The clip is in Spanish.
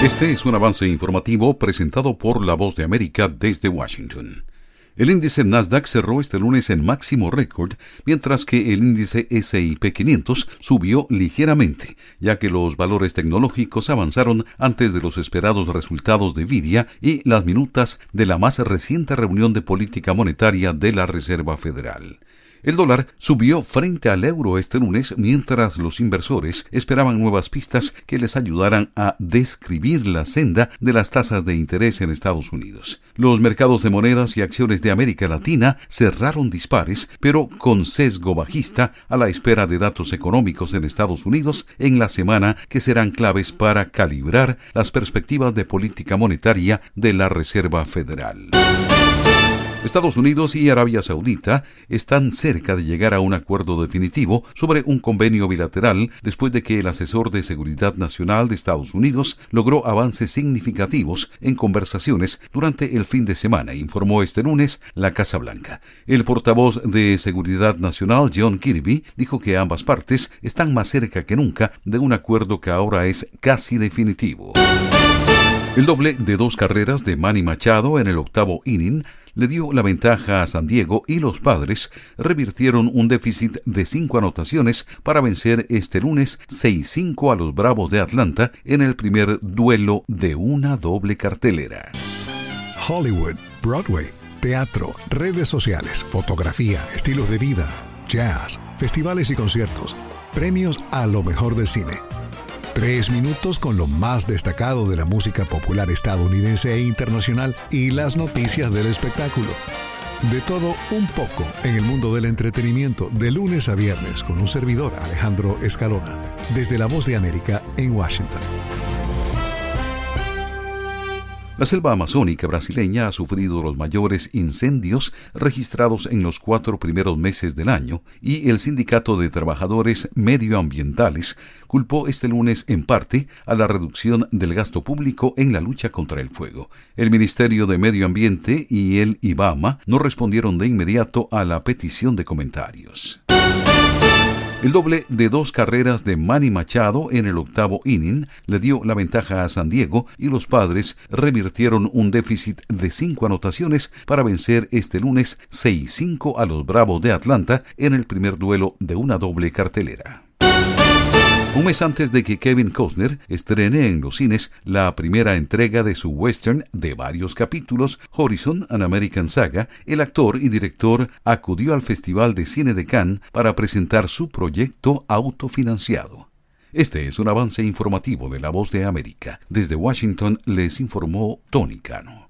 Este es un avance informativo presentado por La Voz de América desde Washington. El índice Nasdaq cerró este lunes en máximo récord, mientras que el índice S&P 500 subió ligeramente, ya que los valores tecnológicos avanzaron antes de los esperados resultados de Nvidia y las minutas de la más reciente reunión de política monetaria de la Reserva Federal. El dólar subió frente al euro este lunes, mientras los inversores esperaban nuevas pistas que les ayudaran a describir la senda de las tasas de interés en Estados Unidos. Los mercados de monedas y acciones de América Latina cerraron dispares, pero con sesgo bajista a la espera de datos económicos en Estados Unidos en la semana que serán claves para calibrar las perspectivas de política monetaria de la Reserva Federal. Estados Unidos y Arabia Saudita están cerca de llegar a un acuerdo definitivo sobre un convenio bilateral después de que el asesor de Seguridad Nacional de Estados Unidos logró avances significativos en conversaciones durante el fin de semana, informó este lunes la Casa Blanca. El portavoz de Seguridad Nacional, John Kirby, dijo que ambas partes están más cerca que nunca de un acuerdo que ahora es casi definitivo. El doble de 2 carreras de Manny Machado en el 8º inning le dio la ventaja a San Diego y los Padres revirtieron un déficit de 5 anotaciones para vencer este lunes 6-5 a los Bravos de Atlanta en el primer duelo de una doble cartelera. Hollywood, Broadway, teatro, redes sociales, fotografía, estilos de vida, jazz, festivales y conciertos, premios a lo mejor del cine. 3 minutos con lo más destacado de la música popular estadounidense e internacional y las noticias del espectáculo. De todo un poco en el mundo del entretenimiento de lunes a viernes con un servidor, Alejandro Escalona, desde La Voz de América en Washington. La selva amazónica brasileña ha sufrido los mayores incendios registrados en los 4 primeros meses del año y el Sindicato de Trabajadores Medioambientales culpó este lunes en parte a la reducción del gasto público en la lucha contra el fuego. El Ministerio de Medio Ambiente y el IBAMA no respondieron de inmediato a la petición de comentarios. El doble de 2 carreras de Manny Machado en el 8º inning le dio la ventaja a San Diego y los Padres revirtieron un déficit de 5 anotaciones para vencer este lunes 6-5 a los Bravos de Atlanta en el primer duelo de una doble cartelera. Un mes antes de que Kevin Costner estrene en los cines la primera entrega de su western de varios capítulos, Horizon: An American Saga, el actor y director acudió al Festival de Cine de Cannes para presentar su proyecto autofinanciado. Este es un avance informativo de La Voz de América. Desde Washington les informó Tony Cano.